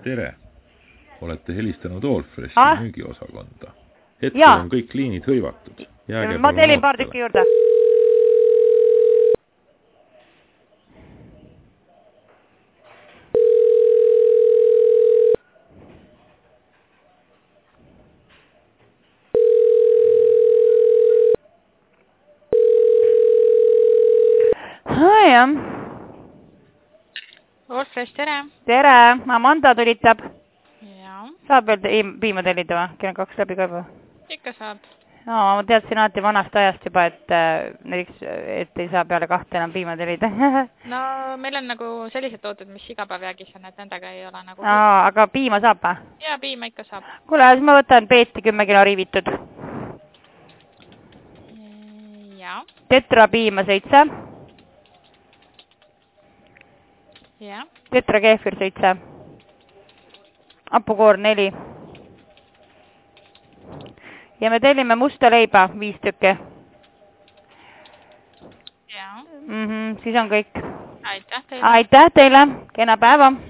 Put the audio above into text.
Tere! Olete helistanud Allfreshi müügiosakonda. Hetkel on kõik liinid hõivatud. Ma telin paar tükki juurde. Jah. Allfresh, tere! Tere! Amanda tulitab. Jaa. Saab veel piima tellida või? Kell on 2 läbi ka juba. Ikka saab. No, ma teadsin alati vanast ajast juba, et ei saa peale 2 enam piima tellida. No, meil on nagu sellised tooted, mis igapäevjäägis on, et nendega ei ole nagu... Aga piima saab või? Jaa, piima ikka saab. Kuule, siis ma võtan Peeti 10 kilo riivitud. Jaa. Tetra piima 7. Jaa. Tetra keefir 7. Hapukoor 4. Ja me tellime musta leiba 5 tükki. Jaa. Siis on kõik. Aitäh teile. Aitäh teile. Kena päeva.